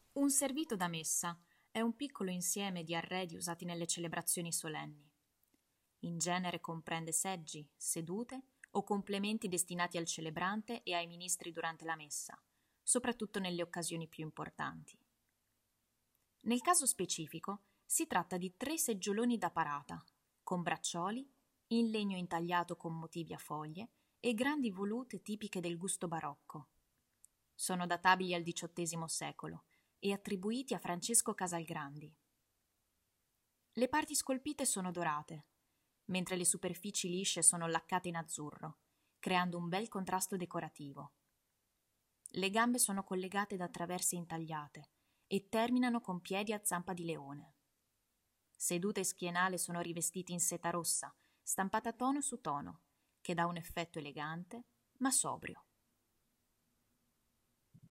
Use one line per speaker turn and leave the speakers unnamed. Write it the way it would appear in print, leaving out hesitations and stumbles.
Un servito da messa è un piccolo insieme di arredi usati nelle celebrazioni solenni. In genere comprende seggi, sedute o complementi destinati al celebrante e ai ministri durante la messa, soprattutto nelle occasioni più importanti. Nel caso specifico si tratta di 3 seggioloni da parata, con braccioli, in legno intagliato con motivi a foglie e grandi volute tipiche del gusto barocco. Sono databili al XVIII secolo e attribuiti a Francesco Casalgrandi. Le parti scolpite sono dorate, mentre le superfici lisce sono laccate in azzurro, creando un bel contrasto decorativo. Le gambe sono collegate da traverse intagliate e terminano con piedi a zampa di leone. Seduta e schienale sono rivestiti in seta rossa, stampata tono su tono, che dà un effetto elegante ma sobrio.